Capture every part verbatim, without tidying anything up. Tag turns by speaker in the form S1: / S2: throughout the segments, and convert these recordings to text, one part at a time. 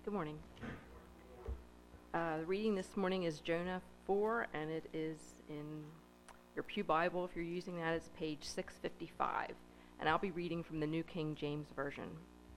S1: Good morning. Uh, the reading this morning is Jonah four, and it is in your Pew Bible. If you're using that, it's page six fifty-five. And I'll be reading from the New King James Version.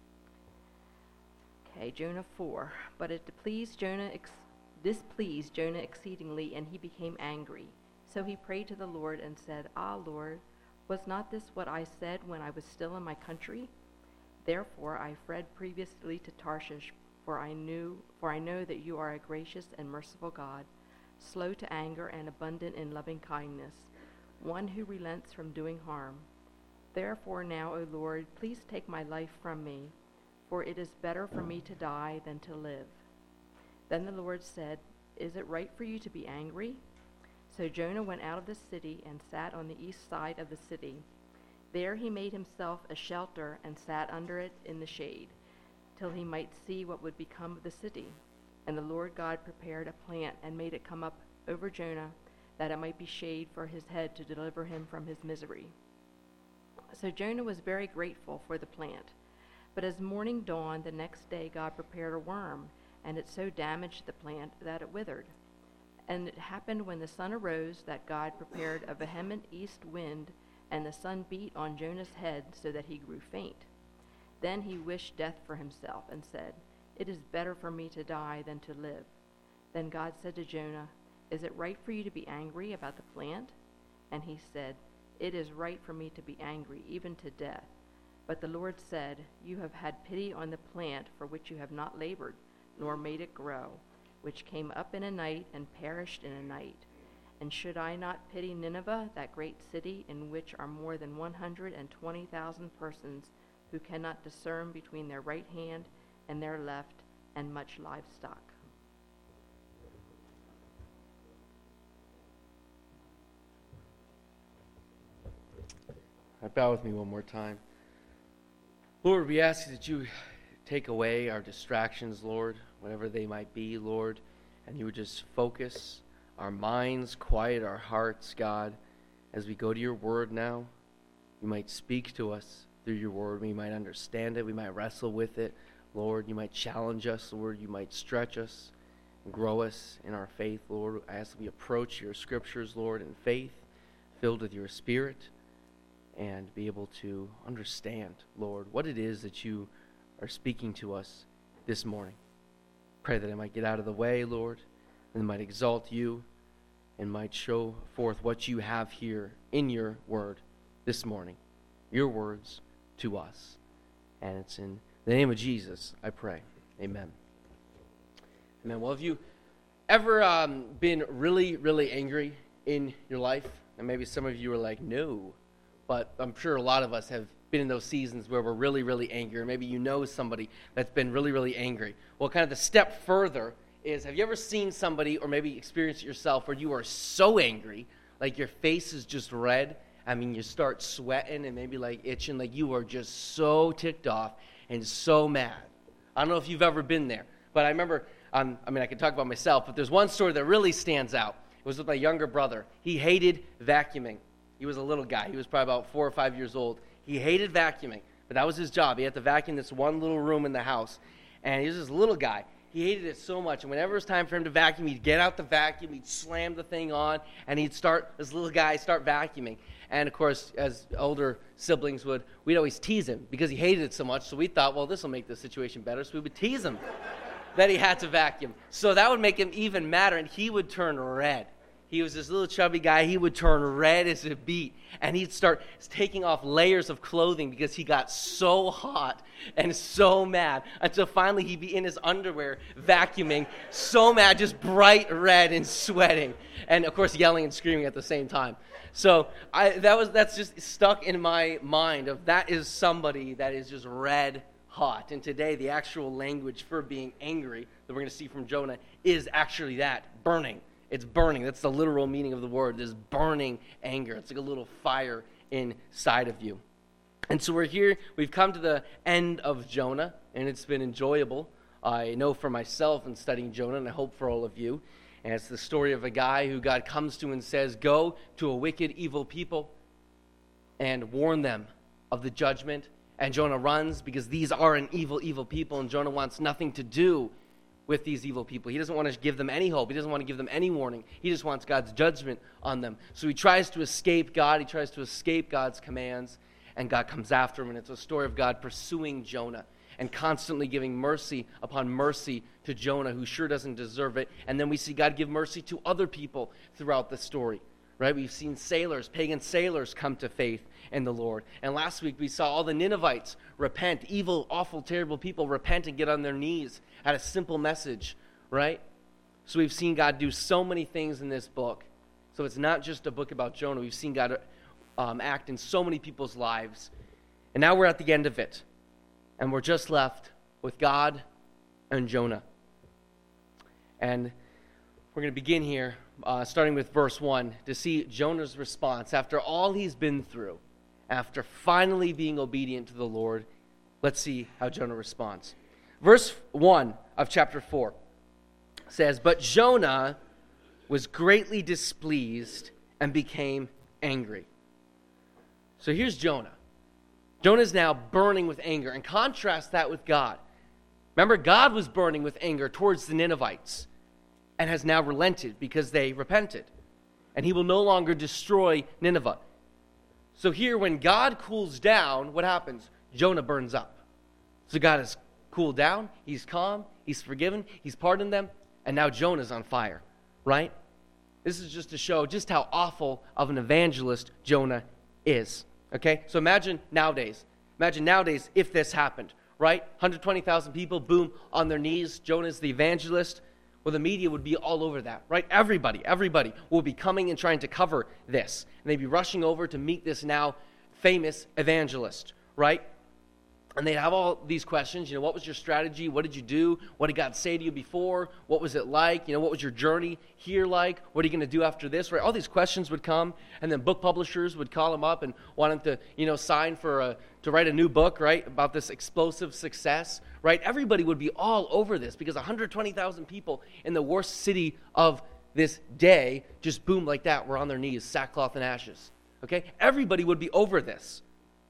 S1: Okay, Jonah four. But it pleased Jonah, ex- displeased Jonah exceedingly, and he became angry. So he prayed to the Lord and said, Ah, Lord, was not this what I said when I was still in my country? Therefore I fled previously to Tarshish, for I knew, for I know that you are a gracious and merciful God, slow to anger and abundant in loving kindness, one who relents from doing harm. Therefore now, O Lord, please take my life from me, for it is better for me to die than to live. Then the Lord said, Is it right for you to be angry? So Jonah went out of the city and sat on the east side of the city. There he made himself a shelter and sat under it in the shade, till he might see what would become of the city. And the Lord God prepared a plant and made it come up over Jonah, that it might be shade for his head to deliver him from his misery. So Jonah was very grateful for the plant. But as morning dawned the next day, God prepared a worm, and it so damaged the plant that it withered. And it happened when the sun arose that God prepared a vehement east wind, and the sun beat on Jonah's head so that he grew faint. Then he wished death for himself and said, It is better for me to die than to live. Then God said to Jonah, Is it right for you to be angry about the plant? And he said, It is right for me to be angry, even to death. But the Lord said, You have had pity on the plant for which you have not labored, nor made it grow, which came up in a night and perished in a night. And should I not pity Nineveh, that great city in which are more than one hundred twenty thousand persons who cannot discern between their right hand and their left, and much livestock?
S2: Right, bow with me one more time. Lord, we ask that you take away our distractions, Lord, whatever they might be, Lord, and you would just focus our minds, quiet our hearts, God, as we go to your word now. You might speak to us through your word. We might understand it. We might wrestle with it. Lord, you might challenge us, Lord. You might stretch us and grow us in our faith, Lord. I ask that we approach your scriptures, Lord, in faith, filled with your spirit, and be able to understand, Lord, what it is that you are speaking to us this morning. Pray that I might get out of the way, Lord, and might exalt you and might show forth what you have here in your word this morning, your words to us. And it's in the name of Jesus I pray. Amen. Amen. Well, have you ever um, been really, really angry in your life? And maybe some of you are like, no. But I'm sure a lot of us have been in those seasons where we're really, really angry. Or maybe you know somebody that's been really, really angry. Well, kind of the step further is, have you ever seen somebody, or maybe experienced it yourself, where you are so angry, like your face is just red? I mean, you start sweating and maybe like itching, like you are just so ticked off and so mad. I don't know if you've ever been there, but I remember, um, I mean, I can talk about myself, but there's one story that really stands out. It was with my younger brother. He hated vacuuming. He was a little guy. He was probably about four or five years old. He hated vacuuming, but that was his job. He had to vacuum this one little room in the house, and he was this little guy. He hated it so much, and whenever it was time for him to vacuum, he'd get out the vacuum, he'd slam the thing on, and he'd start, this little guy, start vacuuming. And, of course, as older siblings would, we'd always tease him because he hated it so much, so we thought, well, this will make the situation better, so we would tease him that he had to vacuum. So that would make him even madder, and he would turn red. He was this little chubby guy. He would turn red as a beet, and he'd start taking off layers of clothing because he got so hot and so mad, until finally he'd be in his underwear vacuuming, so mad, just bright red and sweating, and of course yelling and screaming at the same time. So I, that was that's just stuck in my mind of that is somebody that is just red hot. And today the actual language for being angry that we're going to see from Jonah is actually that, burning. It's burning. That's the literal meaning of the word, this burning anger. It's like a little fire inside of you. And so we're here. We've come to the end of Jonah, and it's been enjoyable. I know for myself in studying Jonah, and I hope for all of you. And it's the story of a guy who God comes to and says, go to a wicked, evil people and warn them of the judgment And Jonah runs because these are an evil, evil people, and Jonah wants nothing to do with these evil people. He doesn't want to give them any hope. He doesn't want to give them any warning. He just wants God's judgment on them. So he tries to escape God. He tries to escape God's commands, and God comes after him. And it's a story of God pursuing Jonah and constantly giving mercy upon mercy to Jonah, who sure doesn't deserve it. And then we see God give mercy to other people throughout the story. Right? We've seen sailors, pagan sailors, come to faith in the Lord. And last week we saw all the Ninevites repent, evil, awful, terrible people repent and get on their knees at a simple message, right? So we've seen God do so many things in this book. So it's not just a book about Jonah. We've seen God um, act in so many people's lives. And now we're at the end of it. And we're just left with God and Jonah. And we're going to begin here, uh, starting with verse one, to see Jonah's response after all he's been through, after finally being obedient to the Lord. Let's see how Jonah responds. Verse one of chapter four says, "But Jonah was greatly displeased and became angry." So here's Jonah. Jonah is now burning with anger, and contrast that with God. Remember, God was burning with anger towards the Ninevites and has now relented because they repented. And he will no longer destroy Nineveh. So here, when God cools down, what happens? Jonah burns up. So God has cooled down, he's calm, he's forgiven, he's pardoned them, and now Jonah's on fire, right? This is just to show just how awful of an evangelist Jonah is, okay? So imagine nowadays, imagine nowadays if this happened, right? one hundred twenty thousand people, boom, on their knees, Jonah's the evangelist. Well, the media would be all over that, right? Everybody, everybody will be coming and trying to cover this. And they'd be rushing over to meet this now famous evangelist, right? And they'd have all these questions. You know, what was your strategy? What did you do? What did God say to you before? What was it like? You know, what was your journey here like? What are you going to do after this? Right? All these questions would come, and then book publishers would call him up and want him to, you know, sign for a, to write a new book, right, about this explosive success, right? Everybody would be all over this because one hundred twenty thousand people in the worst city of this day, just boom like that, were on their knees, sackcloth and ashes, okay? Everybody would be over this.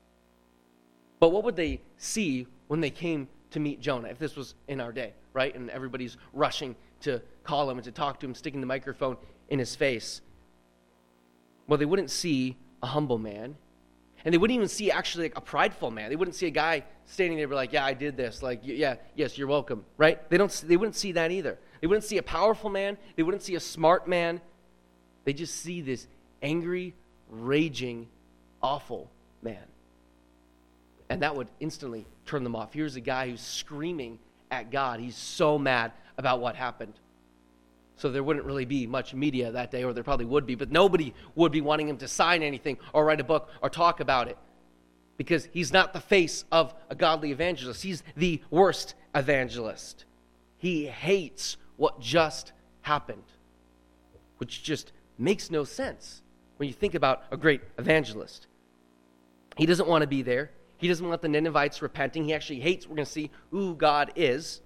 S2: But what would they see when they came to meet Jonah, if this was in our day, right? And everybody's rushing to call him and to talk to him, sticking the microphone in his face. Well, they wouldn't see a humble man. And they wouldn't even see actually like a prideful man. They wouldn't see a guy standing there like, yeah, I did this. Like, yeah, yes, you're welcome, right? They don't. They wouldn't see that either. They wouldn't see a powerful man. They wouldn't see a smart man. They just see this angry, raging, awful man. And that would instantly turn them off. Here's a guy who's screaming at God. He's so mad about what happened. So there wouldn't really be much media that day, or there probably would be, but nobody would be wanting him to sign anything or write a book or talk about it, because he's not the face of a godly evangelist. He's the worst evangelist. He hates what just happened, which just makes no sense when you think about a great evangelist. He doesn't want to be there. He doesn't want the Ninevites repenting. He actually hates, we're going to see who God is.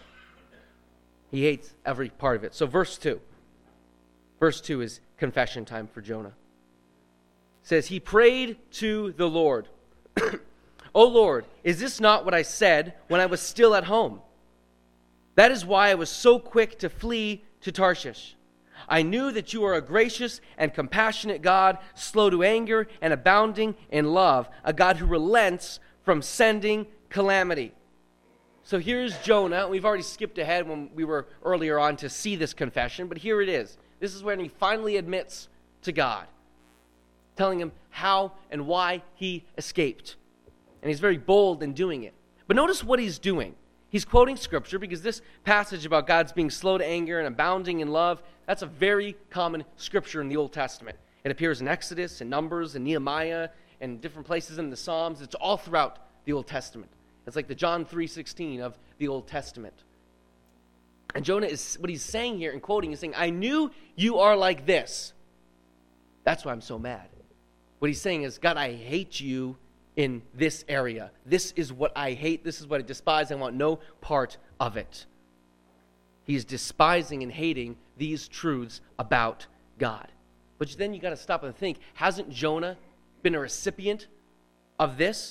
S2: He hates every part of it. So verse two. Verse two is confession time for Jonah. It says, he prayed to the Lord. O Lord, is this not what I said when I was still at home? That is why I was so quick to flee to Tarshish. I knew that you are a gracious and compassionate God, slow to anger and abounding in love, a God who relents from sending calamity. So here's Jonah. We've already skipped ahead when we were earlier on to see this confession, but here it is. This is when he finally admits to God, telling him how and why he escaped. And he's very bold in doing it. But notice what he's doing. He's quoting Scripture, because this passage about God's being slow to anger and abounding in love, that's a very common Scripture in the Old Testament. It appears in Exodus and Numbers and Nehemiah and different places in the Psalms. It's all throughout the Old Testament. It's like the John three sixteen of the Old Testament. And Jonah is, what he's saying here and quoting, is saying, I knew you are like this. That's why I'm so mad. What he's saying is, God, I hate you in this area. This is what I hate. This is what I despise. I want no part of it. He's despising and hating these truths about God. But then you got to stop and think, hasn't Jonah been a recipient of this?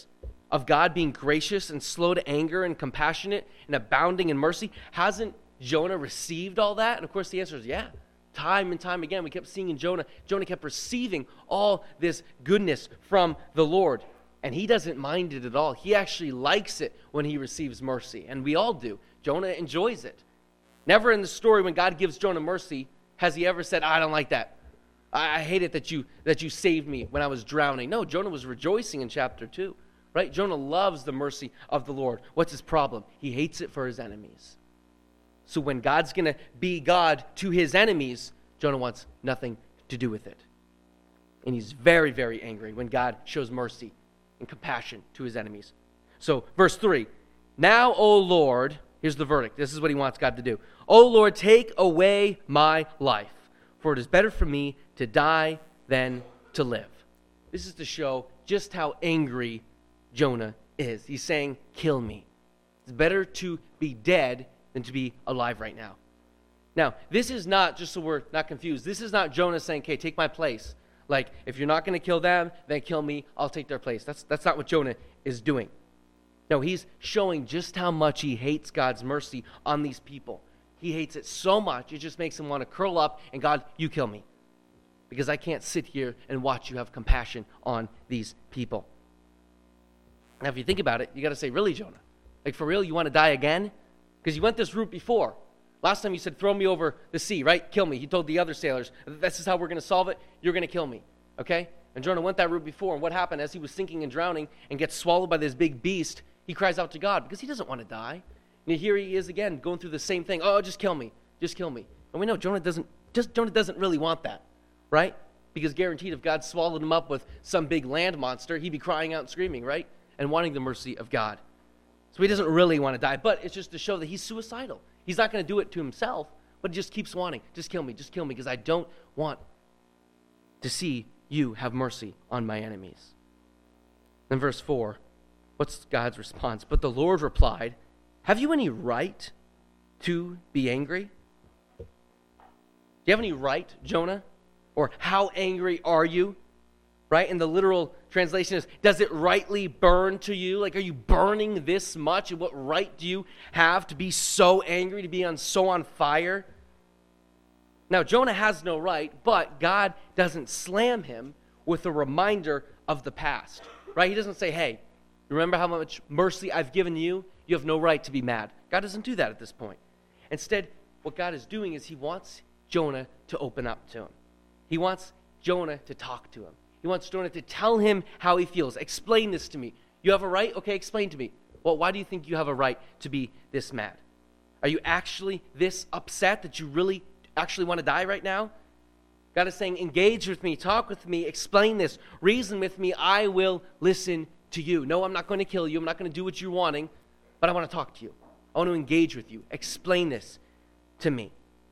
S2: of God being gracious and slow to anger and compassionate and abounding in mercy, hasn't Jonah received all that? And of course the answer is yeah. Time and time again, we kept seeing in Jonah, Jonah kept receiving all this goodness from the Lord. And he doesn't mind it at all. He actually likes it when he receives mercy. And we all do. Jonah enjoys it. Never in the story when God gives Jonah mercy has he ever said, I don't like that. I, I hate it that you, that you saved me when I was drowning. No, Jonah was rejoicing in chapter two. Right? Jonah loves the mercy of the Lord. What's his problem? He hates it for his enemies. So when God's going to be God to his enemies, Jonah wants nothing to do with it. And he's very, very angry when God shows mercy and compassion to his enemies. So, verse three, now, O Lord, here's the verdict. This is what he wants God to do. O Lord, take away my life, for it is better for me to die than to live. This is to show just how angry Jonah is. He's saying, kill me. It's better to be dead than to be alive right now. Now, this is not, just so we're not confused, this is not Jonah saying, okay, take my place. Like, if you're not going to kill them, then kill me, I'll take their place. That's, that's not what Jonah is doing. No, he's showing just how much he hates God's mercy on these people. He hates it so much, it just makes him want to curl up and, God, you kill me. Because I can't sit here and watch you have compassion on these people. Now, if you think about it, you got to say, really, Jonah? Like, for real, you want to die again? Because you went this route before. Last time you said, throw me over the sea, right? Kill me. He told the other sailors, this is how we're going to solve it. You're going to kill me, okay? And Jonah went that route before. And what happened as he was sinking and drowning and gets swallowed by this big beast, he cries out to God because he doesn't want to die. And here he is again going through the same thing. Oh, just kill me. Just kill me. And we know Jonah doesn't, just Jonah doesn't really want that, right? Because guaranteed if God swallowed him up with some big land monster, he'd be crying out and screaming, right? And wanting the mercy of God. So he doesn't really want to die, but it's just to show that he's suicidal. He's not going to do it to himself, but he just keeps wanting, just kill me, just kill me, because I don't want to see you have mercy on my enemies. Then verse four, what's God's response? But the Lord replied, have you any right to be angry? Do you have any right, Jonah? Or how angry are you? Right? And the literal translation is, does it rightly burn to you? Like, are you burning this much? And what right do you have to be so angry, to be on so on fire? Now, Jonah has no right, but God doesn't slam him with a reminder of the past. Right? He doesn't say, hey, remember how much mercy I've given you? You have no right to be mad. God doesn't do that at this point. Instead, what God is doing is he wants Jonah to open up to him. He wants Jonah to talk to him. He wants Jonah to tell him how he feels. Explain this to me. You have a right? Okay, explain to me. Well, why do you think you have a right to be this mad? Are you actually this upset that you really actually want to die right now? God is saying, engage with me, talk with me, explain this, reason with me. I will listen to you. No, I'm not going to kill you. I'm not going to do what you're wanting, but I want to talk to you. I want to engage with you. Explain this to me.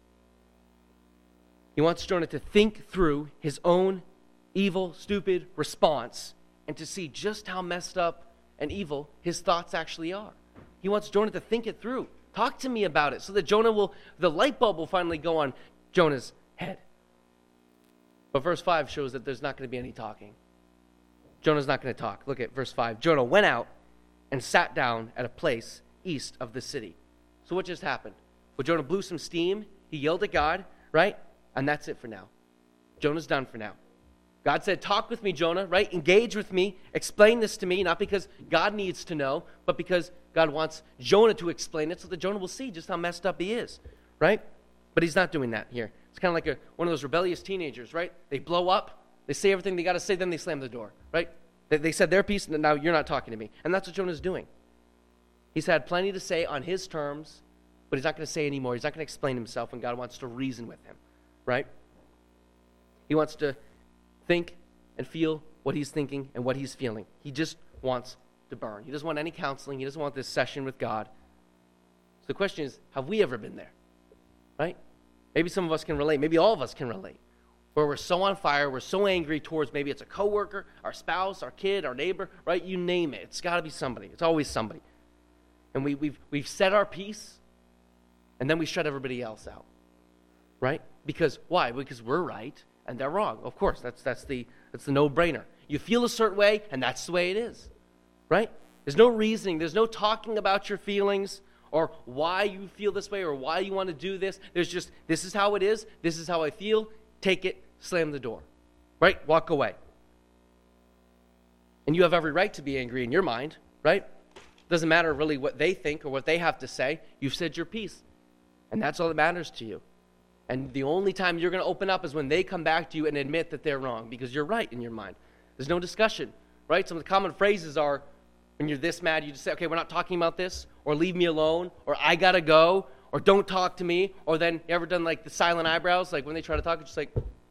S2: He wants Jonah to think through his own evil, stupid response and to see just how messed up and evil his thoughts actually are. He wants Jonah to think it through. Talk to me about it so that Jonah will, the light bulb will finally go on Jonah's head. But verse five shows that there's not going to be any talking. Jonah's not going to talk. Look at verse five. Jonah went out and sat down at a place east of the city. So what just happened? Well, Jonah blew some steam. He yelled at God, right? And that's it for now. Jonah's done for now. God said, talk with me, Jonah, right? Engage with me. Explain this to me, not because God needs to know, but because God wants Jonah to explain it so that Jonah will see just how messed up he is, right? But he's not doing that here. It's kind of like a, one of those rebellious teenagers, right? They blow up, they say everything they got to say, then they slam the door, right? They, they said their piece, and now you're not talking to me. And that's what Jonah's doing. He's had plenty to say on his terms, but he's not going to say anymore. He's not going to explain himself when God wants to reason with him, right? He wants to think and feel what he's thinking and what he's feeling. He just wants to burn. He doesn't want any counseling. He doesn't want this session with God. So the question is, have we ever been there? Right? Maybe some of us can relate. Maybe all of us can relate. Where we're so on fire, we're so angry towards maybe it's a coworker, our spouse, our kid, our neighbor, right? You name it. It's got to be somebody. It's always somebody. And we, we've, we've said our piece, and then we shut everybody else out. Right? Because, why? Because we're right, and they're wrong. Of course, that's that's the that's the no-brainer. You feel a certain way, and that's the way it is, right? There's no reasoning. There's no talking about your feelings or why you feel this way or why you want to do this. There's just, this is how it is. This is how I feel. Take it, slam the door. Right? Walk away. And you have every right to be angry in your mind, right? Doesn't matter really what they think or what they have to say. You've said your piece. And that's all that matters to you. And the only time you're going to open up is when they come back to you and admit that they're wrong, because you're right in your mind. There's no discussion, right? Some of the common phrases are, when you're this mad, you just say, okay, we're not talking about this, or leave me alone, or I got to go, or don't talk to me, or then, you ever done like the silent eyebrows, like when they try to talk, it's just like,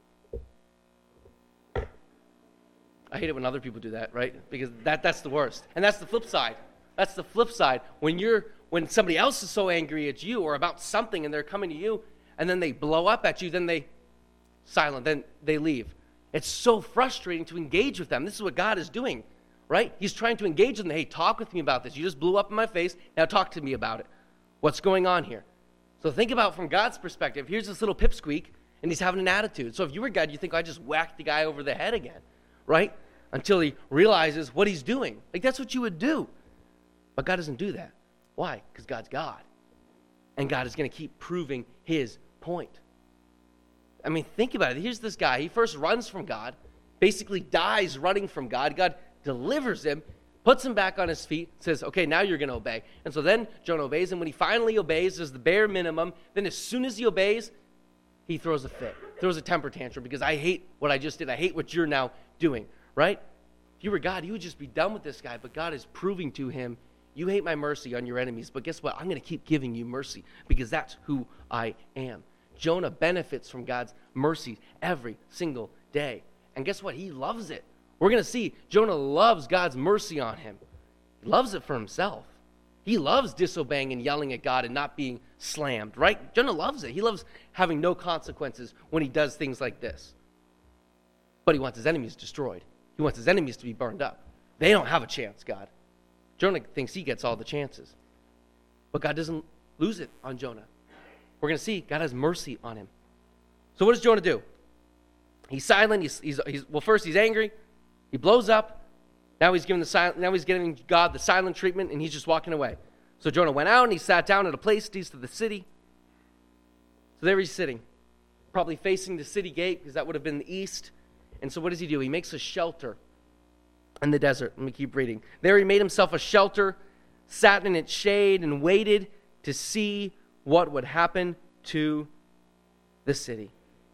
S2: I hate it when other people do that, right? Because that, that's the worst. And that's the flip side. That's the flip side. When you're, when somebody else is so angry at you or about something and they're coming to you, and then they blow up at you, then they silent, then they leave. It's so frustrating to engage with them. This is what God is doing, right? He's trying to engage them. Hey, talk with me about this. You just blew up in my face. Now talk to me about it. What's going on here? So think about from God's perspective. Here's this little pipsqueak, and he's having an attitude. So if you were God, you think, I just whacked the guy over the head again, right? Until he realizes what he's doing. Like, that's what you would do. But God doesn't do that. Why? Because God's God. And God is going to keep proving his point. I mean, think about it. Here's this guy. He first runs from God, basically dies running from God. God delivers him, puts him back on his feet, says, okay, now you're going to obey. And so then Jonah obeys, and when he finally obeys, there's the bare minimum. Then as soon as he obeys, he throws a fit, throws a temper tantrum, because I hate what I just did. I hate what you're now doing, right? If you were God, you would just be done with this guy, but God is proving to him, you hate my mercy on your enemies, but guess what? I'm going to keep giving you mercy because that's who I am. Jonah benefits from God's mercy every single day. And guess what? He loves it. We're going to see Jonah loves God's mercy on him. He loves it for himself. He loves disobeying and yelling at God and not being slammed, right? Jonah loves it. He loves having no consequences when he does things like this. But he wants his enemies destroyed. He wants his enemies to be burned up. They don't have a chance, God. Jonah thinks he gets all the chances. But God doesn't lose it on Jonah. We're going to see God has mercy on him. So what does Jonah do? He's silent. He's, he's, he's well, first he's angry. He blows up. Now he's giving the silent, now he's giving God the silent treatment, and he's just walking away. So Jonah went out and he sat down at a place east of the city. So there he's sitting, probably facing the city gate, because that would have been the east. And so what does he do? He makes a shelter in the desert. Let me keep reading. There he made himself a shelter, sat in its shade, and waited to see what would happen to the city.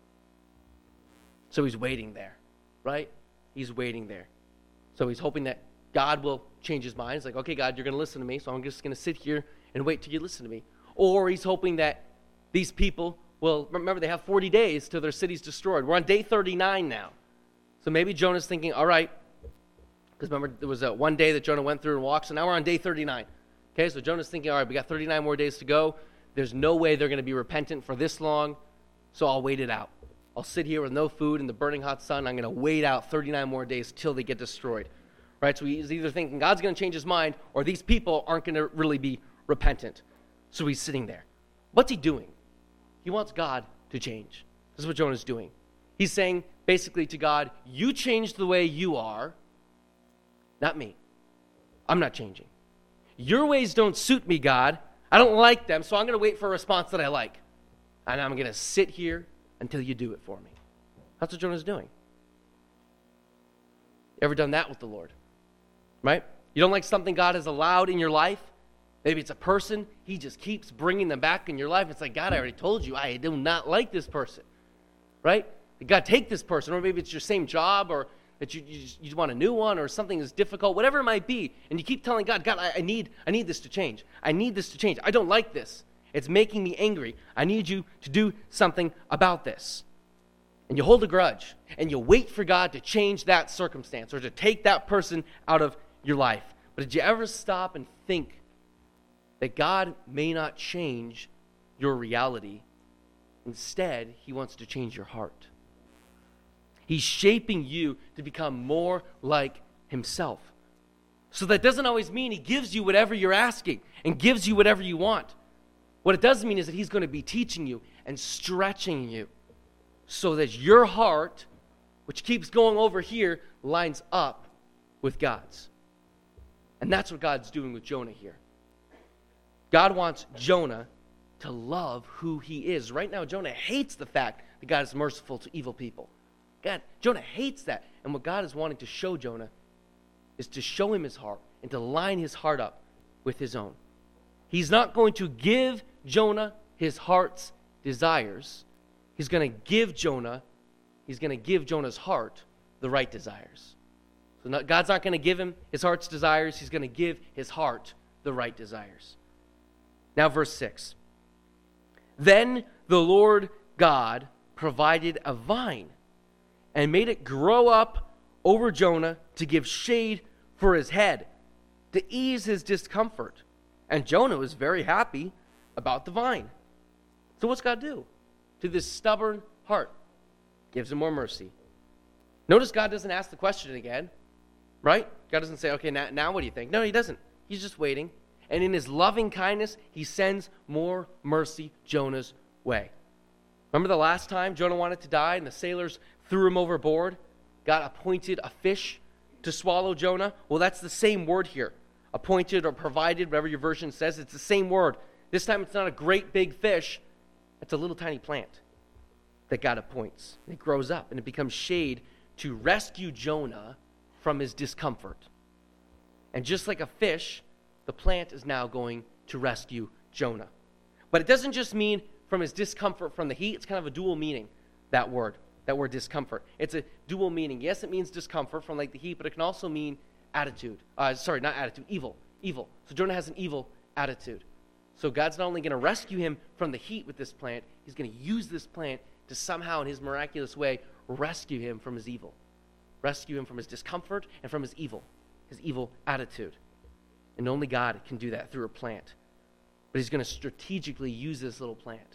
S2: So he's waiting there, right? He's waiting there. So he's hoping that God will change his mind. He's like, okay, God, you're going to listen to me, so I'm just going to sit here and wait till you listen to me. Or he's hoping that these people will, remember, they have forty days till their city's destroyed. We're on day thirty-nine now. So maybe Jonah's thinking, all right, because remember, there was a one day that Jonah went through and walked, so now we're on day thirty-nine. Okay, so Jonah's thinking, all right, we got thirty-nine more days to go. There's no way they're going to be repentant for this long, so I'll wait it out. I'll sit here with no food in the burning hot sun. I'm going to wait out thirty-nine more days till they get destroyed. Right? So he's either thinking God's going to change his mind or these people aren't going to really be repentant. So he's sitting there. What's he doing? He wants God to change. This is what Jonah's doing. He's saying basically to God, you change the way you are, not me. I'm not changing. Your ways don't suit me, God. I don't like them, so I'm going to wait for a response that I like. And I'm going to sit here until you do it for me. That's what Jonah's doing. You ever done that with the Lord? Right? You don't like something God has allowed in your life? Maybe it's a person. He just keeps bringing them back in your life. It's like, God, I already told you, I do not like this person. Right? God, take this person. Or maybe it's your same job, or that you, you, just, you want a new one, or something is difficult, whatever it might be. And you keep telling God, God, I, I need I need this to change. I need this to change. I don't like this. It's making me angry. I need you to do something about this. And you hold a grudge, and you wait for God to change that circumstance or to take that person out of your life. But did you ever stop and think that God may not change your reality? Instead, he wants to change your heart. He's shaping you to become more like himself. So that doesn't always mean he gives you whatever you're asking and gives you whatever you want. What it does mean is that he's going to be teaching you and stretching you so that your heart, which keeps going over here, lines up with God's. And that's what God's doing with Jonah here. God wants Jonah to love who he is. Right now, Jonah hates the fact that God is merciful to evil people. God, Jonah hates that. And what God is wanting to show Jonah is to show him his heart and to line his heart up with his own. He's not going to give Jonah his heart's desires. He's going to give Jonah, he's going to give Jonah's heart the right desires. So not, God's not going to give him his heart's desires. He's going to give his heart the right desires. Now verse six. Then the Lord God provided a vine and made it grow up over Jonah to give shade for his head, to ease his discomfort. And Jonah was very happy about the vine. So what's God do to this stubborn heart? Gives him more mercy. Notice God doesn't ask the question again, right? God doesn't say, okay, now, now what do you think? No, he doesn't. He's just waiting. And in his loving kindness, he sends more mercy Jonah's way. Remember the last time Jonah wanted to die and the sailors threw him overboard? God appointed a fish to swallow Jonah? Well, that's the same word here. Appointed or provided, whatever your version says, it's the same word. This time it's not a great big fish. It's a little tiny plant that God appoints. And it grows up and it becomes shade to rescue Jonah from his discomfort. And just like a fish, the plant is now going to rescue Jonah. But it doesn't just mean from his discomfort from the heat. It's kind of a dual meaning, that word, that word discomfort. It's a dual meaning. Yes, it means discomfort from like the heat, but it can also mean attitude. Uh, sorry, not attitude, evil. Evil. So Jonah has an evil attitude. So God's not only going to rescue him from the heat with this plant, he's going to use this plant to somehow in his miraculous way rescue him from his evil. Rescue him from his discomfort and from his evil, his evil attitude. And only God can do that through a plant. But he's going to strategically use this little plant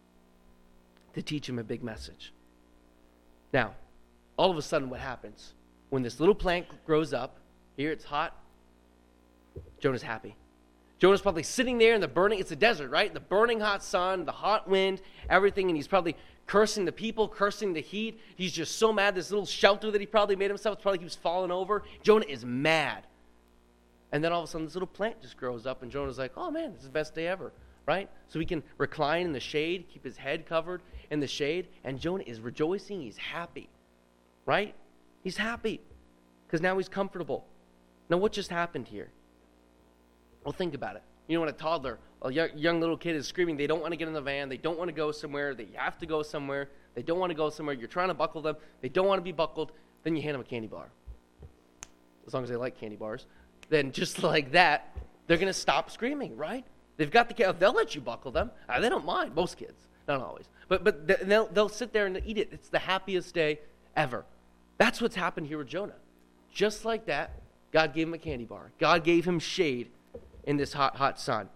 S2: to teach him a big message. Now, all of a sudden what happens? When this little plant grows up, here it's hot, Jonah's happy. Jonah's probably sitting there in the burning, it's a desert, right? The burning hot sun, the hot wind, everything, and he's probably cursing the people, cursing the heat. He's just so mad. This little shelter that he probably made himself, it's probably keeps falling over. Jonah is mad. And then all of a sudden this little plant just grows up and Jonah's like, oh man, this is the best day ever, right? So he can recline in the shade, keep his head covered in the shade, and Jonah is rejoicing, he's happy, right? He's happy because now he's comfortable. Now what just happened here? Well, think about it. You know, when a toddler, a young, young little kid is screaming, they don't want to get in the van, they don't want to go somewhere, they have to go somewhere, they don't want to go somewhere, you're trying to buckle them, they don't want to be buckled, then you hand them a candy bar. As long as they like candy bars. Then just like that, they're going to stop screaming, right? They've got the candy, they'll let you buckle them. Uh, they don't mind, most kids, not always. But but they'll, they'll sit there and eat it. It's the happiest day ever. That's what's happened here with Jonah. Just like that, God gave him a candy bar. God gave him shade in this hot, hot sun.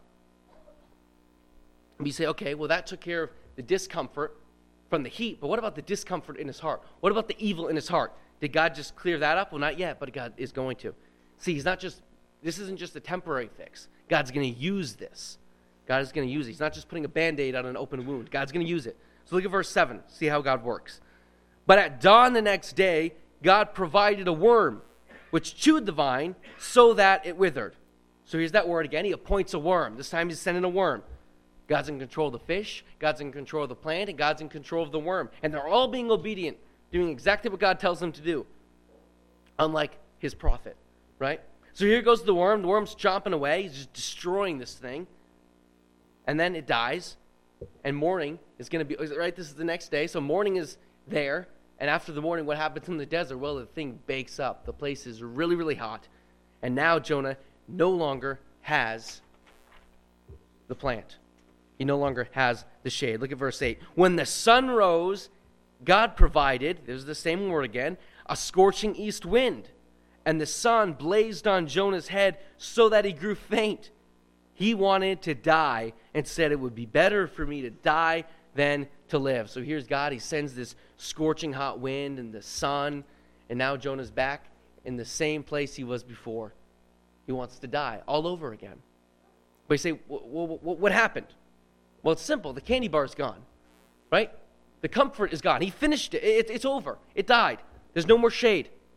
S2: And you say, okay, well, that took care of the discomfort from the heat, but what about the discomfort in his heart? What about the evil in his heart? Did God just clear that up? Well, not yet, but God is going to. See, he's not just, this isn't just a temporary fix. God's going to use this. God is going to use it. He's not just putting a Band-Aid on an open wound. God's going to use it. So look at verse seven. See how God works. But at dawn the next day, God provided a worm, which chewed the vine so that it withered. So here's that word again. He appoints a worm. This time he's sending a worm. God's in control of the fish, God's in control of the plant, and God's in control of the worm. And they're all being obedient, doing exactly what God tells them to do. Unlike his prophet, right? So here goes the worm. The worm's chomping away. He's just destroying this thing. And then it dies. And morning is going to be, right? This is the next day. So morning is there. And after the morning, what happens in the desert? Well, the thing bakes up. The place is really, really hot. And now Jonah no longer has the plant. He no longer has the shade. Look at verse eight. When the sun rose, God provided, there's the same word again, a scorching east wind. And the sun blazed on Jonah's head so that he grew faint. He wanted to die and said, it would be better for me to die than to live. So here's God. He sends this scorching hot wind and the sun. And now Jonah's back in the same place he was before. He wants to die all over again. But you say, what happened? Well, it's simple. The candy bar is gone, right? The comfort is gone. He finished it. It's over. It died. There's no more shade.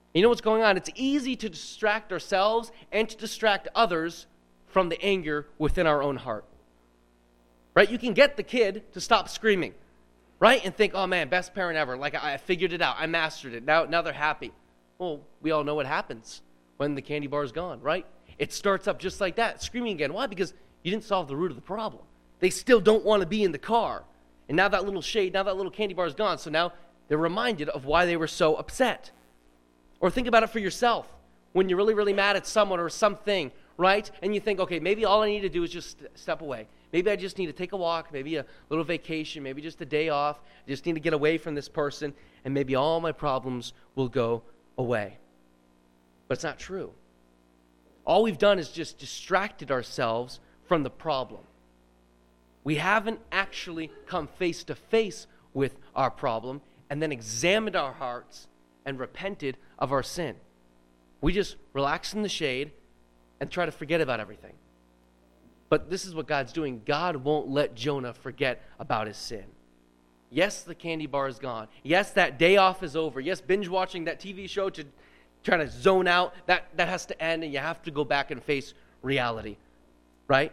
S2: You know what's going on? It's easy to distract ourselves and to distract others from the anger within our own heart. Right? You can get the kid to stop screaming, right? And think, oh man, best parent ever. Like I figured it out. I mastered it. Now, now they're happy. Well, we all know what happens when the candy bar is gone, right? It starts up just like that, screaming again. Why? Because you didn't solve the root of the problem. They still don't want to be in the car. And now that little shade, now that little candy bar is gone. So now they're reminded of why they were so upset. Or think about it for yourself. When you're really, really mad at someone or something, right? And you think, okay, maybe all I need to do is just step away. Maybe I just need to take a walk, maybe a little vacation, maybe just a day off. I just need to get away from this person, and maybe all my problems will go away. But it's not true. All we've done is just distracted ourselves from the problem. We haven't actually come face to face with our problem and then examined our hearts and repented of our sin. We just relax in the shade and try to forget about everything. But this is what God's doing. God won't let Jonah forget about his sin. Yes, the candy bar is gone. Yes, that day off is over. Yes, binge watching that T V show to try to zone out, that, that has to end, and you have to go back and face reality. Right?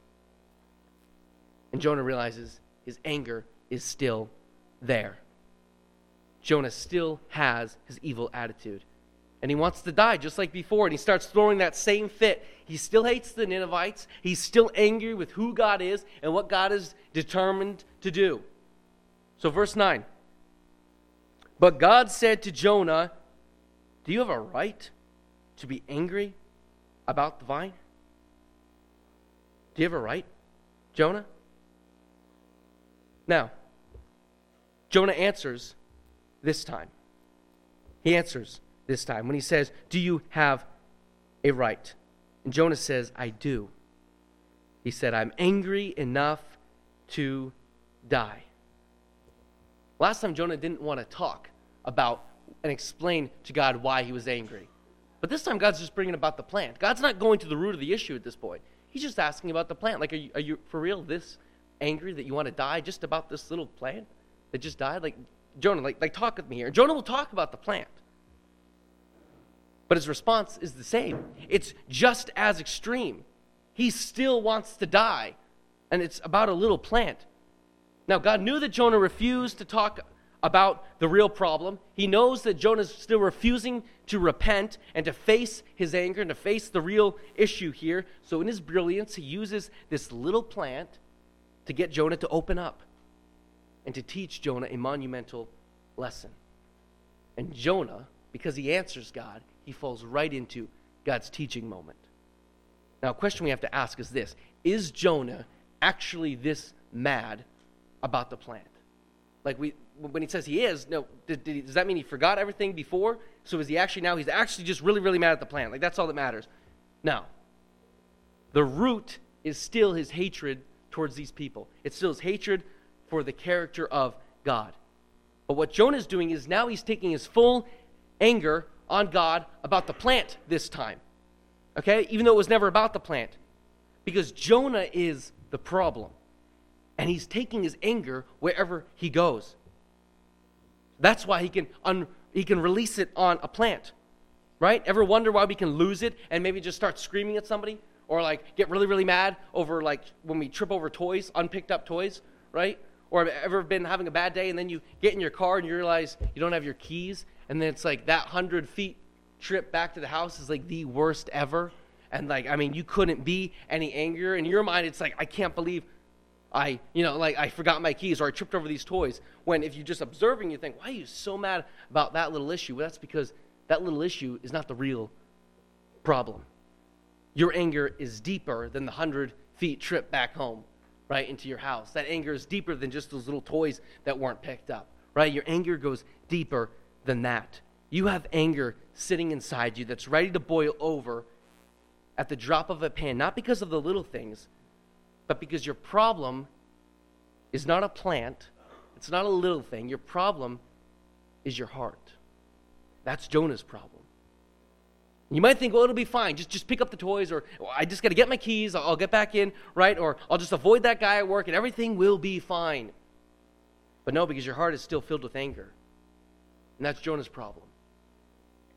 S2: And Jonah realizes his anger is still there. Jonah still has his evil attitude. And he wants to die just like before. And he starts throwing that same fit. He still hates the Ninevites. He's still angry with who God is and what God is determined to do. So verse nine. But God said to Jonah, do you have a right to be angry about the vine? Do you have a right, Jonah? Now, Jonah answers this time. He answers this time when he says, do you have a right? And Jonah says, I do. He said, I'm angry enough to die. Last time Jonah didn't want to talk about and explain to God why he was angry. But this time God's just bringing about the plant. God's not going to the root of the issue at this point. He's just asking about the plant. Like, are you, are you for real this angry that you want to die just about this little plant that just died? Like, Jonah, like, like talk with me here. Jonah will talk about the plant. But his response is the same. It's just as extreme. He still wants to die. And it's about a little plant. Now, God knew that Jonah refused to talk about the real problem. He knows that Jonah's still refusing to repent and to face his anger and to face the real issue here. So in his brilliance, he uses this little plant to get Jonah to open up and to teach Jonah a monumental lesson. And Jonah, because he answers God, he falls right into God's teaching moment. Now, a question we have to ask is this. Is Jonah actually this mad about the plant? Like we, when he says he is, no, did, did, does that mean he forgot everything before? So is he actually now, he's actually just really, really mad at the plant. Like that's all that matters. Now, the root is still his hatred towards these people. It's still his hatred for the character of God. But what Jonah's doing is now he's taking his full anger on God about the plant this time. Okay? Even though it was never about the plant. Because Jonah is the problem. And he's taking his anger wherever he goes. That's why he can un- he can release it on a plant. Right? Ever wonder why we can lose it and maybe just start screaming at somebody? Or like get really, really mad over like when we trip over toys, unpicked up toys, right? Or ever been having a bad day and then you get in your car and you realize you don't have your keys and then it's like that hundred feet trip back to the house is like the worst ever. And like, I mean, you couldn't be any angrier. In your mind, it's like, I can't believe I, you know, like I forgot my keys or I tripped over these toys. When if you're just observing, you think, why are you so mad about that little issue? Well, that's because that little issue is not the real problem. Your anger is deeper than the hundred feet trip back home, right, into your house. That anger is deeper than just those little toys that weren't picked up, right? Your anger goes deeper than that. You have anger sitting inside you that's ready to boil over at the drop of a pen, not because of the little things, but because your problem is not a plant. It's not a little thing. Your problem is your heart. That's Jonah's problem. You might think, well, it'll be fine. Just, just pick up the toys, or well, I just got to get my keys. I'll, I'll get back in, right? Or I'll just avoid that guy at work, and everything will be fine. But no, because your heart is still filled with anger. And that's Jonah's problem.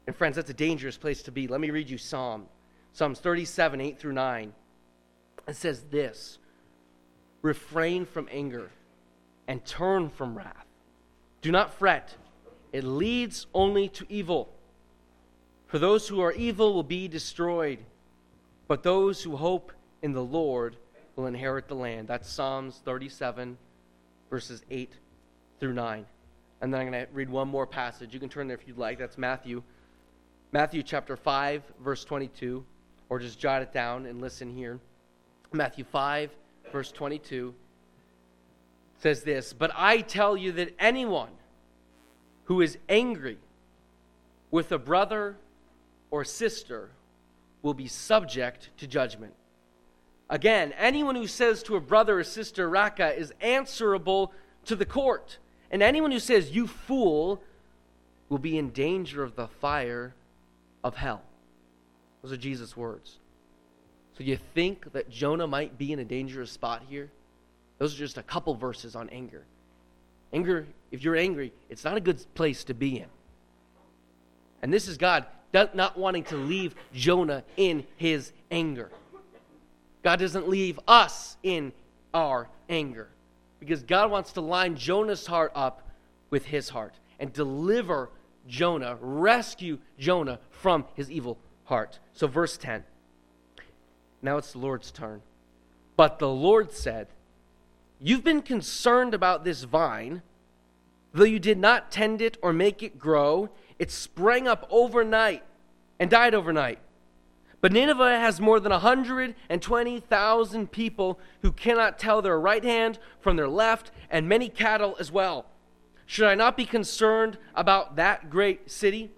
S2: And friends, that's a dangerous place to be. Let me read you Psalm. Psalms thirty-seven, eight through nine. It says this, refrain from anger and turn from wrath. Do not fret. It leads only to evil. For those who are evil will be destroyed, but those who hope in the Lord will inherit the land. That's Psalms thirty-seven, verses eight through nine. And then I'm going to read one more passage. You can turn there if you'd like. That's Matthew. Matthew chapter five, verse twenty-two. Or just jot it down and listen here. Matthew five, verse twenty-two says this, but I tell you that anyone who is angry with a brother or sister will be subject to judgment. Again, anyone who says to a brother or sister, Raka, is answerable to the court. And anyone who says, you fool, will be in danger of the fire of hell. Those are Jesus' words. So you think that Jonah might be in a dangerous spot here? Those are just a couple verses on anger. Anger, if you're angry, it's not a good place to be in. And this is God not wanting to leave Jonah in his anger. God doesn't leave us in our anger. Because God wants to line Jonah's heart up with his heart and deliver Jonah, rescue Jonah from his evil heart. So verse ten. Now it's the Lord's turn. But the Lord said, you've been concerned about this vine, though you did not tend it or make it grow. It sprang up overnight and died overnight. But Nineveh has more than one hundred twenty thousand people who cannot tell their right hand from their left, and many cattle as well. Should I not be concerned about that great city?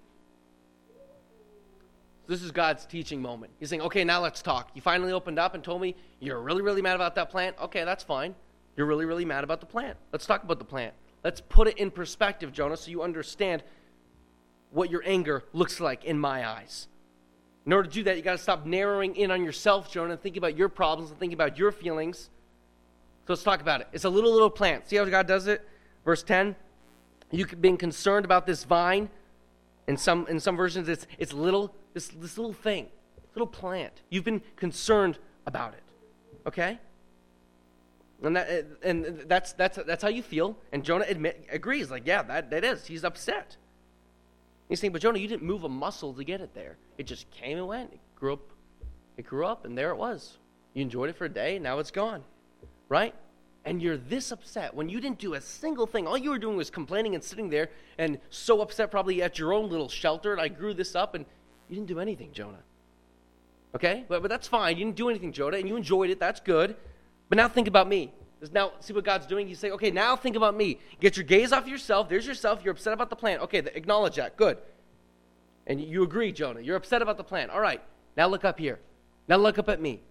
S2: This is God's teaching moment. He's saying, okay, now let's talk. You finally opened up and told me you're really, really mad about that plant. Okay, that's fine. You're really, really mad about the plant. Let's talk about the plant. Let's put it in perspective, Jonah, so you understand what your anger looks like in my eyes. In order to do that, you got to stop narrowing in on yourself, Jonah, and think about your problems and think about your feelings. So let's talk about it. It's a little, little plant. See how God does it? Verse ten, you've been concerned about this vine. In some in some versions, it's it's little, this, this little thing, little plant. You've been concerned about it, okay? And that and that's that's that's how you feel. And Jonah admit, agrees, like, yeah, that, that is. He's upset. He's saying, but Jonah, you didn't move a muscle to get it there. It just came and went. It grew up, it grew up, and there it was. You enjoyed it for a day, now it's gone, right? And you're this upset when you didn't do a single thing. All you were doing was complaining and sitting there and so upset probably at your own little shelter, and I grew this up, and you didn't do anything, Jonah. Okay? But, but that's fine. You didn't do anything, Jonah, and you enjoyed it. That's good. But now think about me. Now, see what God's doing? He's saying, okay, now think about me. Get your gaze off yourself. There's yourself. You're upset about the plant. Okay, th- acknowledge that. Good. And you agree, Jonah. You're upset about the plant. All right. Now look up here. Now look up at me.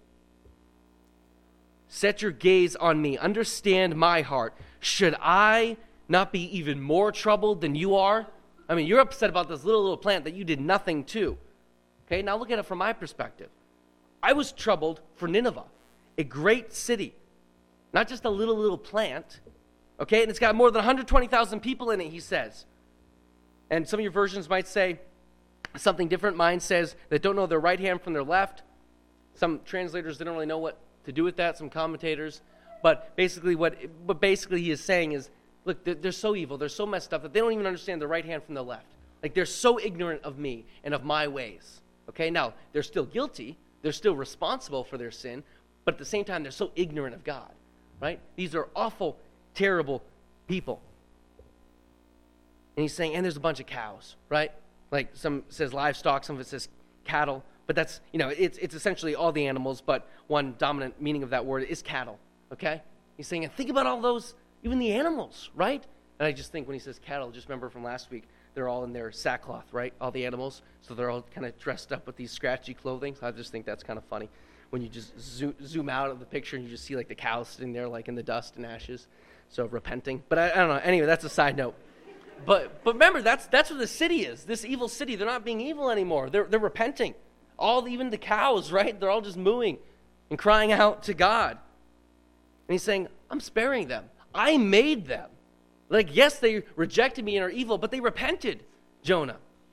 S2: Set your gaze on me. Understand my heart. Should I not be even more troubled than you are? I mean, you're upset about this little, little plant that you did nothing to. Okay, now look at it from my perspective. I was troubled for Nineveh, a great city. Not just a little, little plant. Okay, and it's got more than one hundred twenty thousand people in it, he says. And some of your versions might say something different. Mine says they don't know their right hand from their left. Some translators didn't really know what to do with that, some commentators. But basically what what basically he is saying is, look, they're, they're so evil, they're so messed up that they don't even understand the right hand from the left. Like, they're so ignorant of me and of my ways. Okay, now, they're still guilty, they're still responsible for their sin, but at the same time, they're so ignorant of God, right? These are awful, terrible people. And he's saying, and there's a bunch of cows, right? Like, some says livestock, some of it says cattle. But that's, you know, it's it's essentially all the animals, but one dominant meaning of that word is cattle, okay? He's saying, and think about all those, even the animals, right? And I just think when he says cattle, just remember from last week, they're all in their sackcloth, right? All the animals, so they're all kind of dressed up with these scratchy clothing. So I just think that's kind of funny when you just zoom, zoom out of the picture and you just see like the cows sitting there like in the dust and ashes, so repenting. But I, I don't know, anyway, that's a side note. But but remember, that's that's what the city is, this evil city. They're not being evil anymore. They're they're repenting. All, even the cows, right? They're all just mooing and crying out to God. And he's saying, I'm sparing them. I made them. Like, yes, they rejected me and are evil, but they repented, Jonah.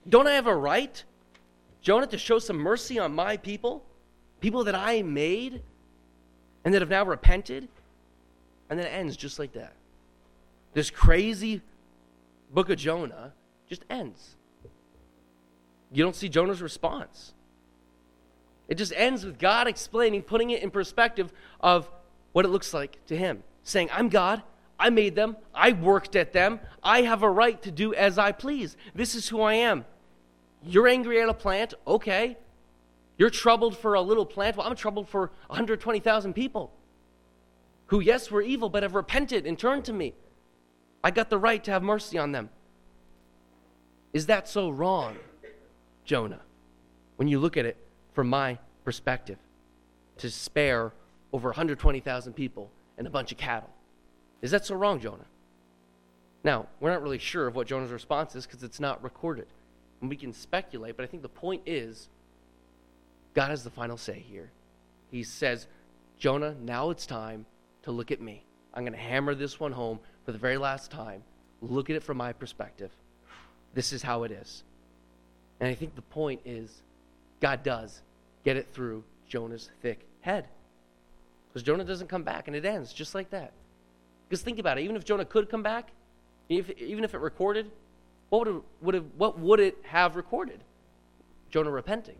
S2: Don't I have a right, Jonah, to show some mercy on my people? People that I made and that have now repented? And then it ends just like that. This crazy book of Jonah just ends. You don't see Jonah's response. It just ends with God explaining, putting it in perspective of what it looks like to him. Saying, I'm God, I made them, I worked at them, I have a right to do as I please. This is who I am. You're angry at a plant, okay. You're troubled for a little plant, well, I'm troubled for one hundred twenty thousand people who, yes, were evil, but have repented and turned to me. I got the right to have mercy on them. Is that so wrong, Jonah, when you look at it from my perspective, to spare over one hundred twenty thousand people and a bunch of cattle? Is that so wrong, Jonah? Now, we're not really sure of what Jonah's response is because it's not recorded. And we can speculate, but I think the point is God has the final say here. He says, Jonah, now it's time to look at me. I'm going to hammer this one home for the very last time. Look at it from my perspective. This is how it is. And I think the point is God does get it through Jonah's thick head. Because Jonah doesn't come back, and it ends just like that. Because think about it, even if Jonah could come back, if, even if it recorded, what would it, would it, what would it have recorded? Jonah repenting.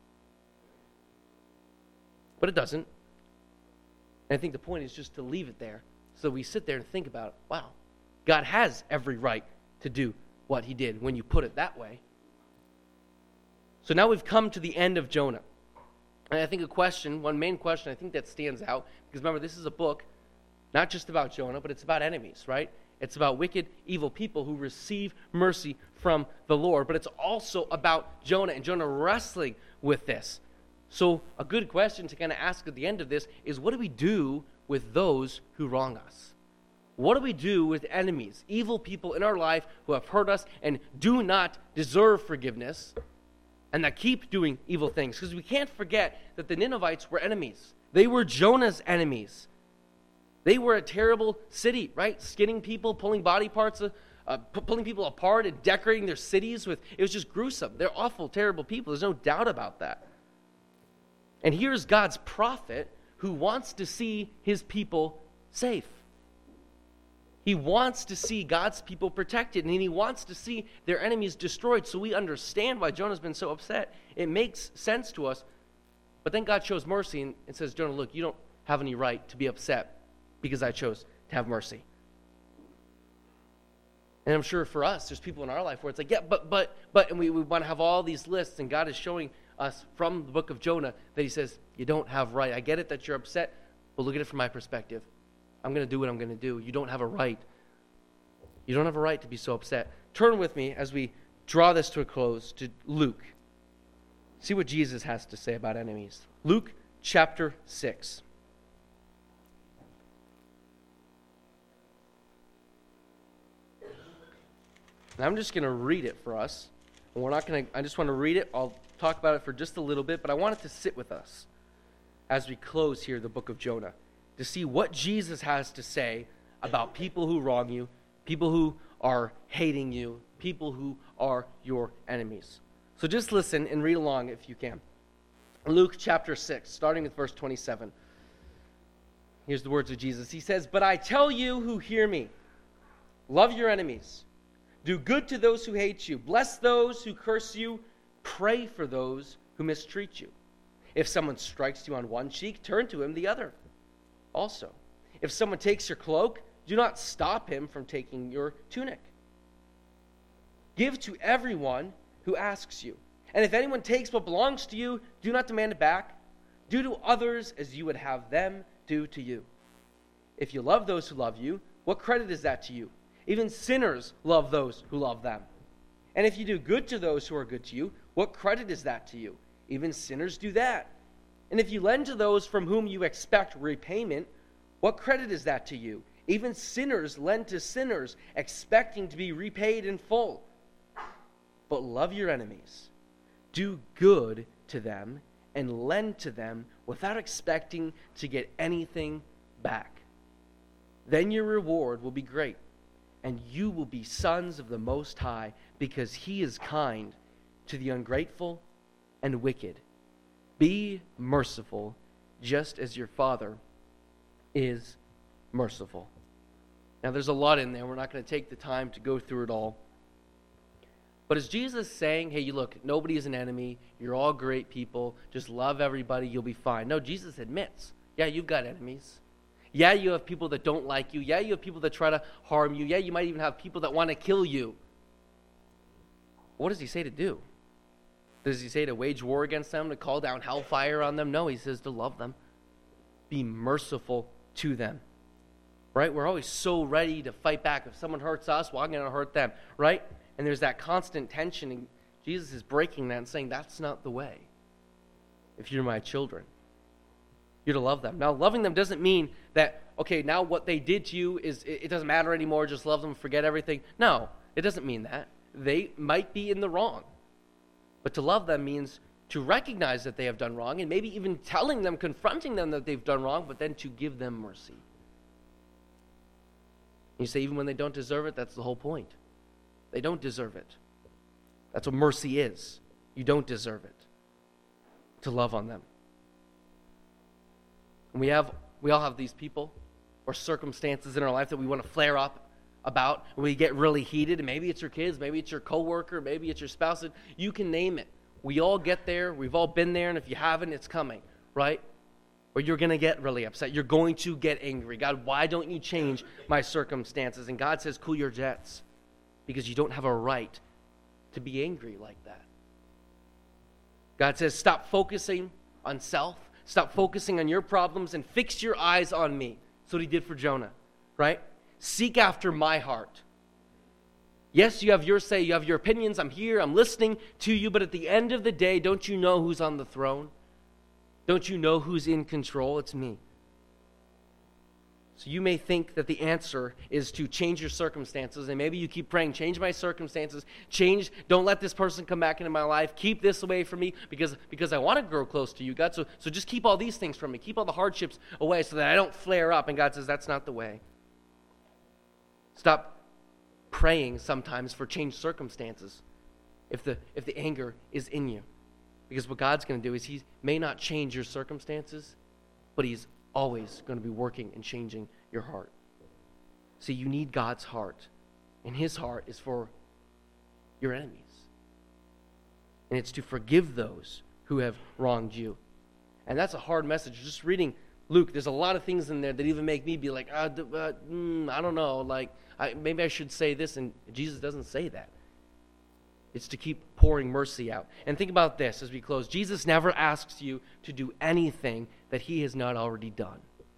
S2: But it doesn't. And I think the point is just to leave it there so we sit there and think about, wow, God has every right to do what he did when you put it that way. So now we've come to the end of Jonah. And I think a question, one main question I think that stands out, because remember, this is a book not just about Jonah, but it's about enemies, right? It's about wicked, evil people who receive mercy from the Lord. But it's also about Jonah and Jonah wrestling with this. So a good question to kind of ask at the end of this is, what do we do with those who wrong us? What do we do with enemies, evil people in our life who have hurt us and do not deserve forgiveness and that keep doing evil things? Because we can't forget that the Ninevites were enemies. They were Jonah's enemies. They were a terrible city, right? Skinning people, pulling body parts, uh, uh, pulling people apart and decorating their cities with, it was just gruesome. They're awful, terrible people. There's no doubt about that. And here's God's prophet who wants to see his people safe. He wants to see God's people protected, and he wants to see their enemies destroyed. So we understand why Jonah's been so upset. It makes sense to us. But then God shows mercy and, and says, Jonah, look, you don't have any right to be upset because I chose to have mercy. And I'm sure for us, there's people in our life where it's like, yeah, but, but, but, and we, we want to have all these lists, and God is showing us from the book of Jonah that he says, you don't have right. I get it that you're upset, but look at it from my perspective. I'm going to do what I'm going to do. You don't have a right. You don't have a right to be so upset. Turn with me as we draw this to a close to Luke. See what Jesus has to say about enemies. Luke chapter six. And I'm just going to read it for us. And we're not going to, I just want to read it. I'll talk about it for just a little bit, but I want it to sit with us as we close here the book of Jonah, to see what Jesus has to say about people who wrong you, people who are hating you, people who are your enemies. So just listen and read along if you can. Luke chapter six, starting with verse twenty-seven. Here's the words of Jesus. He says, "But I tell you who hear me, love your enemies. Do good to those who hate you. Bless those who curse you. Pray for those who mistreat you. If someone strikes you on one cheek, turn to him the other also. If someone takes your cloak, do not stop him from taking your tunic. Give to everyone who asks you. And if anyone takes what belongs to you, do not demand it back. Do to others as you would have them do to you. If you love those who love you, what credit is that to you? Even sinners love those who love them. And if you do good to those who are good to you, what credit is that to you? Even sinners do that. And if you lend to those from whom you expect repayment, what credit is that to you? Even sinners lend to sinners, expecting to be repaid in full. But love your enemies. Do good to them and lend to them without expecting to get anything back. Then your reward will be great, and you will be sons of the Most High, because he is kind to the ungrateful and wicked. Be merciful, just as your Father is merciful. Now, there's a lot in there. We're not going to take the time to go through it all. But is Jesus saying, hey, you look, nobody is an enemy. You're all great people. Just love everybody. You'll be fine. No, Jesus admits, yeah, you've got enemies. Yeah, you have people that don't like you. Yeah, you have people that try to harm you. Yeah, you might even have people that want to kill you. What does he say to do? Does he say to wage war against them, to call down hellfire on them? No, he says to love them. Be merciful to them. Right? We're always so ready to fight back. If someone hurts us, well, I'm going to hurt them. Right? And there's that constant tension. And Jesus is breaking that and saying, that's not the way. If you're my children, you're to love them. Now, loving them doesn't mean that, okay, now what they did to you, is it, it doesn't matter anymore. Just love them, forget everything. No, it doesn't mean that. They might be in the wrong. But to love them means to recognize that they have done wrong and maybe even telling them, confronting them that they've done wrong, but then to give them mercy. You say even when they don't deserve it, that's the whole point. They don't deserve it. That's what mercy is. You don't deserve it. To love on them. And we have, we all have these people or circumstances in our life that we want to flare up about, and we get really heated, and maybe it's your kids, maybe it's your coworker, maybe it's your spouse. You can name it. We all get there. We've all been there, and if you haven't, it's coming, right? Or you're going to get really upset. You're going to get angry. God, why don't you change my circumstances? And God says, cool your jets, because you don't have a right to be angry like that. God says, stop focusing on self. Stop focusing on your problems and fix your eyes on me. That's what he did for Jonah, right? Seek after my heart. Yes, you have your say, you have your opinions. I'm here, I'm listening to you, but at the end of the day, don't you know who's on the throne? Don't you know who's in control? It's me. So you may think that the answer is to change your circumstances, and maybe you keep praying, change my circumstances, change, don't let this person come back into my life, keep this away from me, because, because I want to grow close to you, God. So, so just keep all these things from me, keep all the hardships away so that I don't flare up. And God says, that's not the way. Stop praying sometimes for changed circumstances if the, if the anger is in you. Because what God's going to do is he may not change your circumstances, but he's always going to be working and changing your heart. See, you need God's heart. And his heart is for your enemies. And it's to forgive those who have wronged you. And that's a hard message. Just reading Luke, there's a lot of things in there that even make me be like, uh, uh, mm, I don't know, like, I, maybe I should say this. And Jesus doesn't say that. It's to keep pouring mercy out. And think about this as we close. Jesus never asks you to do anything that he has not already done.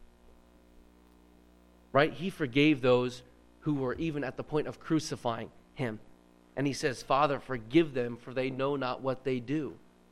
S2: Right? He forgave those who were even at the point of crucifying him. And he says, Father, forgive them, for they know not what they do.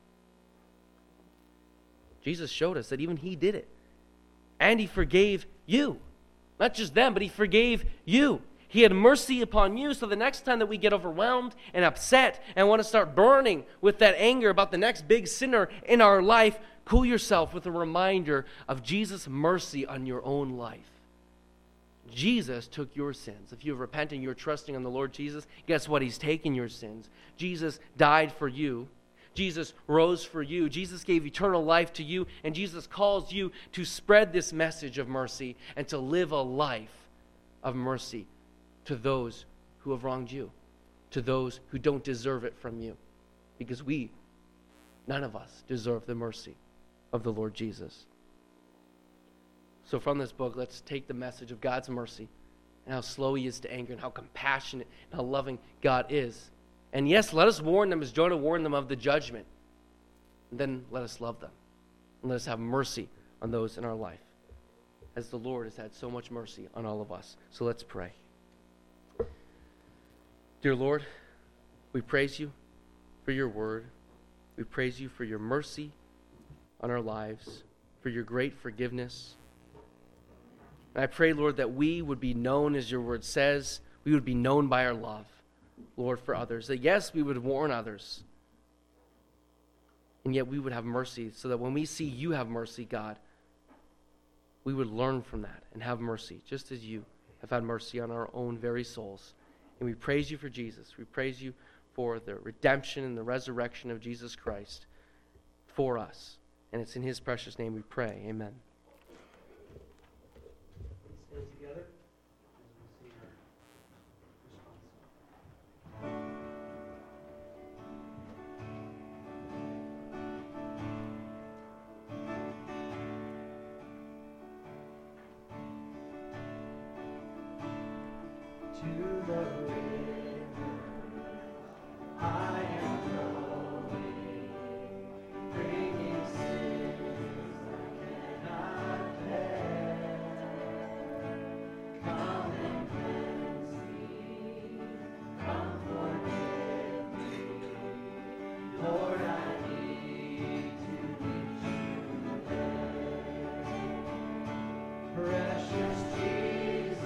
S2: Jesus showed us that even he did it. And he forgave you. Not just them, but he forgave you. He had mercy upon you, so the next time that we get overwhelmed and upset and want to start burning with that anger about the next big sinner in our life, cool yourself with a reminder of Jesus' mercy on your own life. Jesus took your sins. If you have repented and you're trusting on the Lord Jesus, guess what? He's taken your sins. Jesus died for you. Jesus rose for you. Jesus gave eternal life to you, and Jesus calls you to spread this message of mercy and to live a life of mercy to those who have wronged you, to those who don't deserve it from you, because we, none of us, deserve the mercy of the Lord Jesus. So from this book, let's take the message of God's mercy and how slow he is to anger and how compassionate and how loving God is. And yes, let us warn them as Jonah warned them of the judgment. And then let us love them. And let us have mercy on those in our life, as the Lord has had so much mercy on all of us. So let's pray. Dear Lord, we praise you for your word. We praise you for your mercy on our lives, for your great forgiveness. And I pray, Lord, that we would be known, as your word says, we would be known by our love, Lord, for others. That yes, we would warn others, and yet we would have mercy, so that when we see you have mercy, God, we would learn from that and have mercy, just as you have had mercy on our own very souls. And we praise you for Jesus. We praise you for the redemption and the resurrection of Jesus Christ for us. And it's in his precious name we pray. Amen.
S3: Stay together as we sing our response. To the river I am going, bringing sins I cannot bear. Come and cleanse me, come forgive me, Lord, I need to meet you there. Precious Jesus,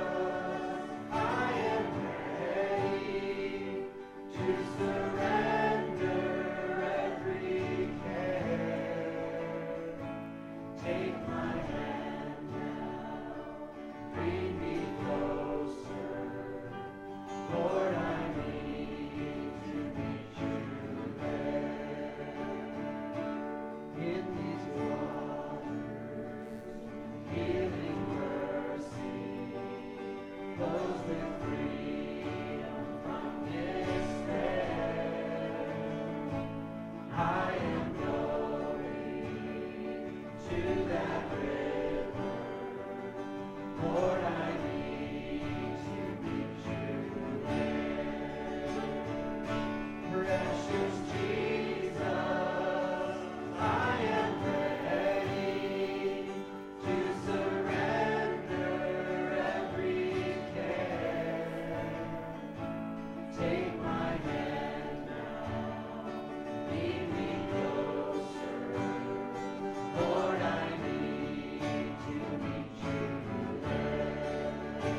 S3: I am ready to surrender every care. Take my hand now, bring me closer. Lord, I need to meet you there. In these waters, healing mercy flows with freedom from despair. I am going to that river. Lord, I need to meet you there. Precious Jesus, I am ready to surrender every care. Take my hand now, lead me closer. Lord, I need to meet you there.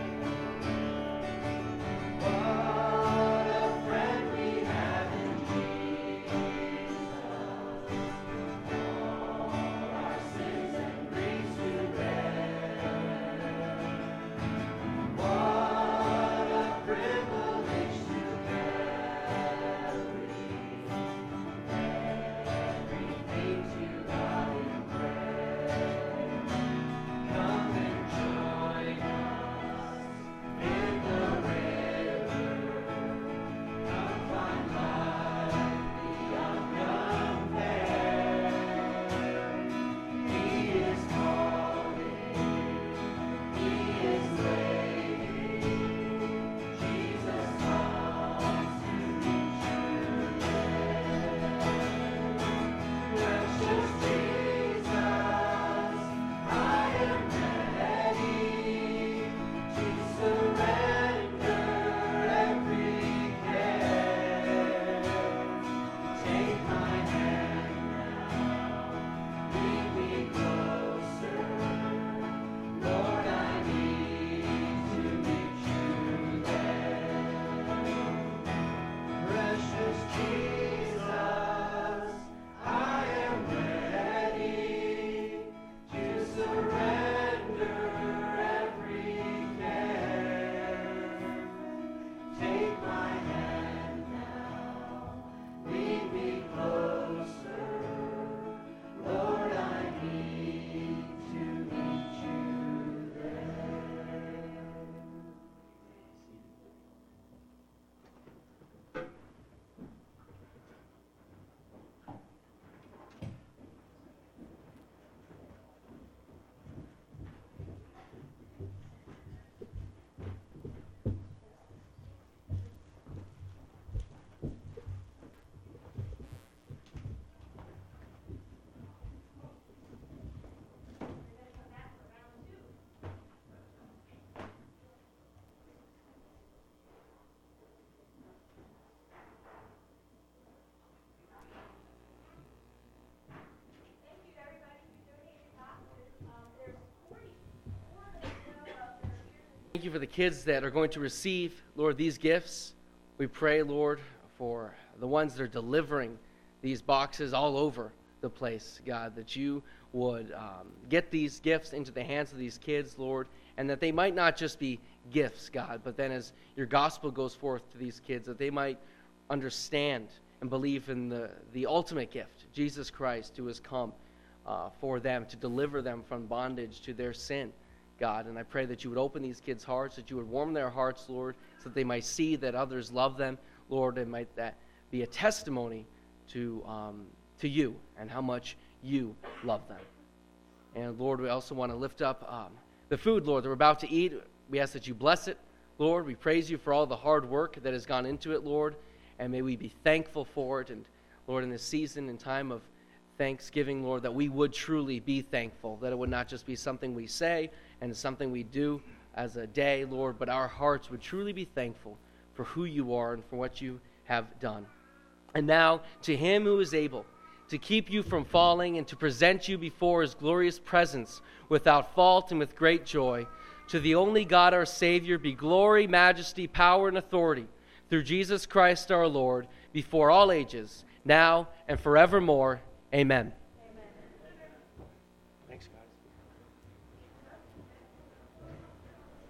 S3: What a friend we have in Jesus. All our sins and griefs to bear. What a privilege to carry everything to God in prayer. Come and join us in the river. Come find life beyond compare. He is calling, He is waiting. Jesus comes to meet you there. Precious Jesus, I am ready to surrender every care. Take my hand now, lead me closer. Lord, I need to meet you there. Precious Jesus, I am ready to surrender every care. Take my hand now, lead me closer. Lord, I need to meet you there.
S2: Thank you for the kids that are going to receive, Lord, these gifts. We pray, Lord, for the ones that are delivering these boxes all over the place, God, that you would um, get these gifts into the hands of these kids, Lord, and that they might not just be gifts, God, but then as your gospel goes forth to these kids, that they might understand and believe in the, the ultimate gift, Jesus Christ, who has come uh, for them to deliver them from bondage to their sin, God. And I pray that you would open these kids' hearts, that you would warm their hearts, Lord, so that they might see that others love them, Lord, and might that be a testimony to um, to you and how much you love them. And Lord, we also want to lift up um, the food, Lord, that we're about to eat. We ask that you bless it, Lord. We praise you for all the hard work that has gone into it, Lord, and may we be thankful for it. And Lord, in this season and time of Thanksgiving, Lord, that we would truly be thankful, that it would not just be something we say and something we do as a day, Lord, but our hearts would truly be thankful for who you are and for what you have done. And now, to him who is able to keep you from falling and to present you before his glorious presence without fault and with great joy, to the only God our Savior be glory, majesty, power, and authority through Jesus Christ our Lord, before all ages, now and forevermore. Amen.